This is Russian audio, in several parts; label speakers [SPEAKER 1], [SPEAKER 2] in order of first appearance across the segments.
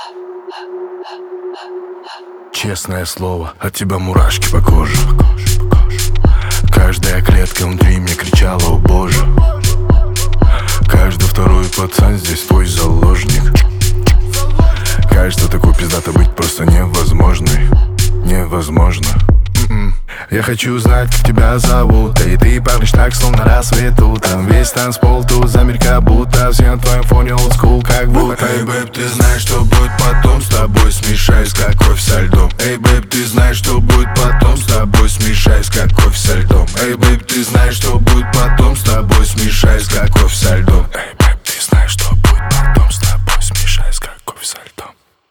[SPEAKER 1] Честное слово, от тебя мурашки по коже. Каждая клетка внутри мне кричала: о боже. Каждый второй пацан здесь твой заложник. Кажется, такой пиздато быть просто невозможно. Невозможно. Я хочу знать, как тебя зовут. И ты парнишь так, словно рассвету. Там весь танцпол, тут замерка будто. Все на твоем фоне олдскул, как будто. Эй, бэйб, ты знаешь, что будет потом. С тобой смешаюсь, как кофе со льдом. Эй, бэйб, ты знаешь, что будет потом. С тобой смешаюсь, как кофе со льдом. Эй, бэйб, ты знаешь, что будет потом. С тобой смешаюсь, как кофе со льдом. Эй, бэйб, ты знаешь, что будет потом. С тобой смешаюсь, как кофе со льдом.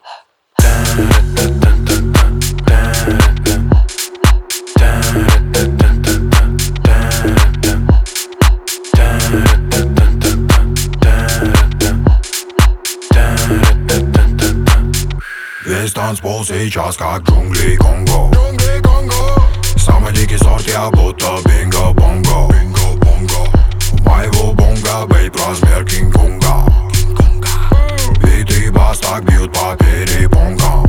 [SPEAKER 2] Весь танцпол сейчас как джунгли Конго. Самый дикий сорт, я будто бинго-бонго. У моего бонга бейб размер Кинг-Конга. Бит и бас так бьют по перепонкам.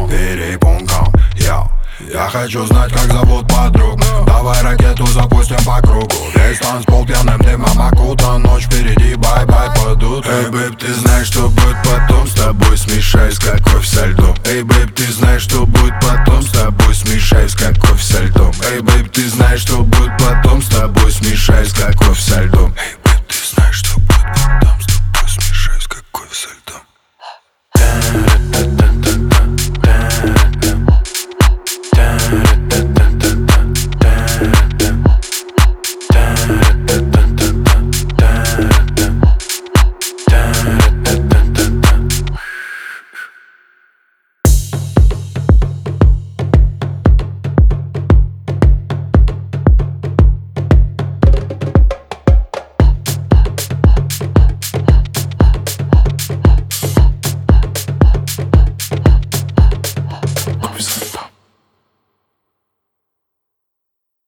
[SPEAKER 2] Я хочу знать, как зовут подруг. Давай ракету запустим по кругу. Весь танцпол пьяным дымом окутан. Ночь впереди, бай-бай, падут. Эй, бэйб, ты знаешь, что будет потом. С тобой смешаюсь, как кофе со льдом. Эй, бэйб, ты знаешь, что будет